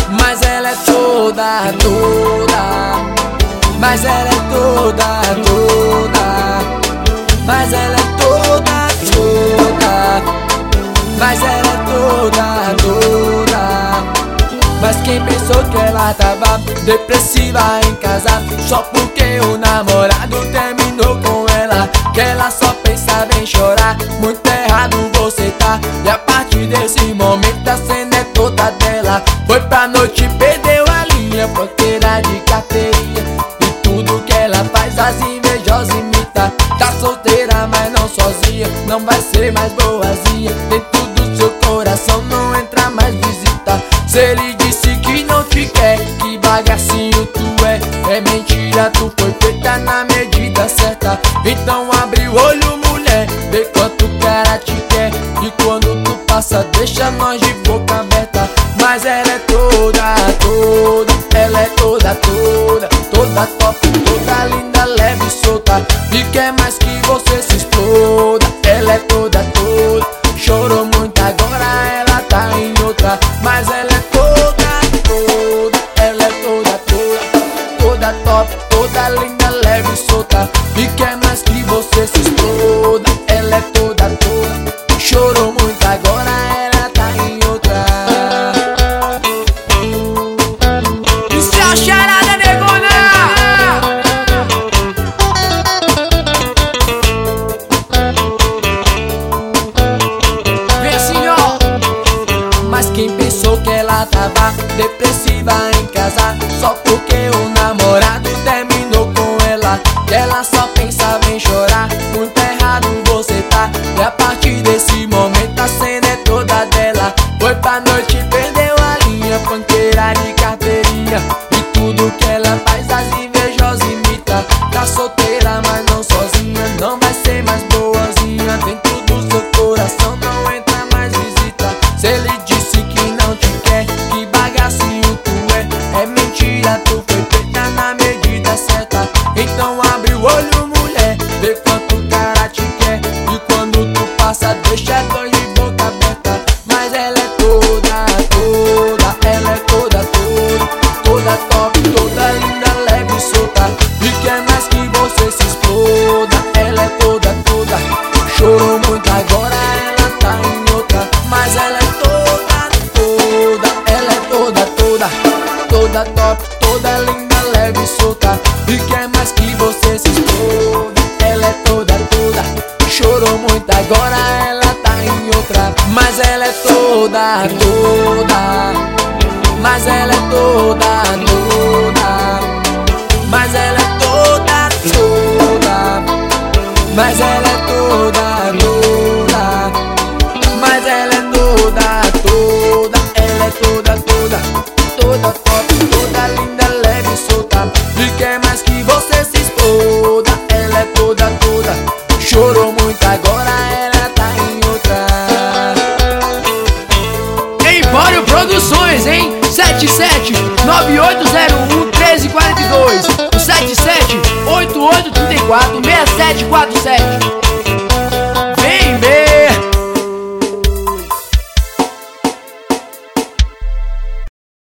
mas ela é toda, toda. Mas ela é toda, toda. Mas ela é toda, toda. Mas ela é toda, toda. Mas quem pensou que ela tava depressiva em casa só porque o namorado terminou com ela, que ela só pensava em chorar. Muito errado você tá, e a partir desse momento a cena é toda dela. Foi pra noite e perdeu a linha, banqueira de carteirinha, e tudo que ela faz as invejosas imita. Tá solteira mas não sozinha, não vai ser mais boazinha. Dentro do seu coração não entra mais visita. Se ele disse que não te quer, que bagacinho tu é mentira, tu foi feita na medida certa. Então abre o olho, mulher, vê quanto o cara te quer, e quando tu passa deixa nós de boca aberta. Mas ela é toda, toda. Ela é toda, toda. Toda top, toda linda, leve e solta, e quer mais que você se exploda. Ela é toda, toda. Chorou muito, agora ela tá em outra. Mas ela é toda, toda. Ela é toda, toda. Toda top, toda linda, leve e solta, e quer mais que você se exploda. Ela é toda, toda. Chorou muito, agora ela tá em outra. Isso é a charada, negona! Vem assim, ó. Mas quem pensou que ela tava depressiva em casa só porque o namorado terminou com ela, que ela só pensava em chorar. Muito errado você tá, e a partir desse momento a cena é toda dela. Foi pra noite e perdeu a linha, banqueira de carteirinha, e tudo que ela faz as invejosas imita. Tá solteira mas não sozinha, não vai ser mais boazinha. Dentro do seu coração não entra mais visita. Se ele disse que não te quer, que bagacinho tu é mentira, tu foi feita na medida certa. Então abre o olho, mulher, vê quanto o cara te quer, e quando tu passa deixa dois de boca aberta. Mas ela é toda, toda. Ela é toda, toda. Toda top, toda linda, leve e solta, e quer mais que você se exploda. Ela é toda, toda. Chorou muito, agora ela tá em outra. Mas ela é toda, toda. Ela é toda, toda. Toda top, toda linda, leve e solta, e quer mais que você se exploda. Ela é toda, toda. Chorou muito, agora ela tá em outra. Mas ela é toda, toda. Mas ela é toda, toda. Mas ela é toda, toda. Mas ela é toda, toda. Mas ela é toda, toda. Ela é toda, toda. Toda top, toda linda, leve e solta, e quer mais que você se exploda. Ela é toda, toda. Chorou muito, agora ela tá em outra. Empório Produções, hein? 77-9801-1342. 77-8834-6747.